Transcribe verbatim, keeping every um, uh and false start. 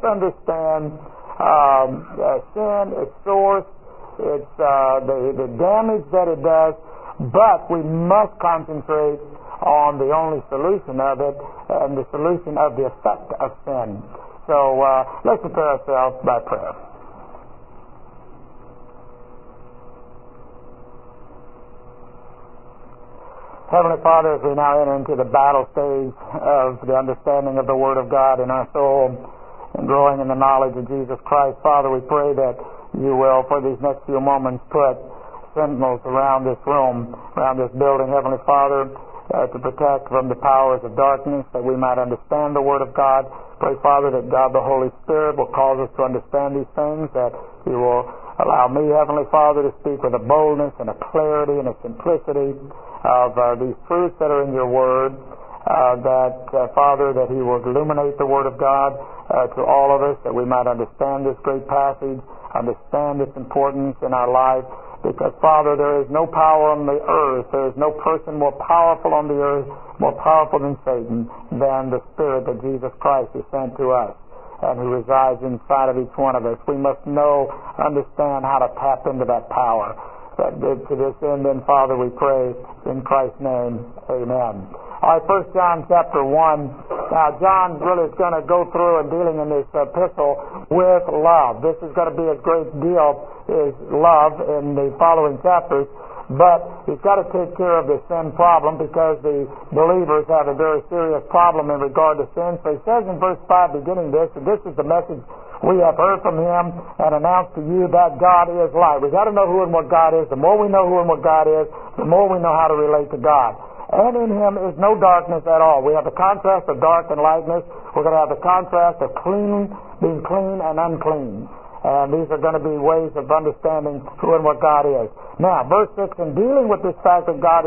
understand um, uh, sin, its source, its uh, the, the damage that it does, but we must concentrate on the only solution of it, and the solution of the effect of sin. So uh, let's prepare ourselves by prayer. Heavenly Father, as we now enter into the battle stage of the understanding of the Word of God in our soul and growing in the knowledge of Jesus Christ, Father, we pray that you will, for these next few moments, put sentinels around this room, around this building, Heavenly Father, uh, to protect from the powers of darkness, that we might understand the Word of God. Pray, Father, that God the Holy Spirit will cause us to understand these things, that you will allow me, Heavenly Father, to speak with a boldness and a clarity and a simplicity of uh, these truths that are in your Word, uh, that, uh, Father, that He will illuminate the Word of God uh, to all of us, that we might understand this great passage, understand its importance in our life, because, Father, there is no power on the earth, there is no person more powerful on the earth, more powerful than Satan, than the Spirit that Jesus Christ has sent to us and who resides inside of each one of us. We must know, understand how to tap into that power. That to this end, then, Father, we pray in Christ's name. Amen. All right, First John chapter one. Now, John really is going to go through and dealing in this epistle with love. This is going to be a great deal, is love, in the following chapters. But he's got to take care of the sin problem, because the believers have a very serious problem in regard to sin. So he says in verse five, beginning this, and this is the message we have heard from Him and announced to you, that God is light. We've got to know who and what God is. The more we know who and what God is, the more we know how to relate to God. And in Him is no darkness at all. We have the contrast of dark and lightness. We're going to have the contrast of clean, being clean and unclean. And these are going to be ways of understanding who and what God is. Now, verse six, in dealing with this fact that God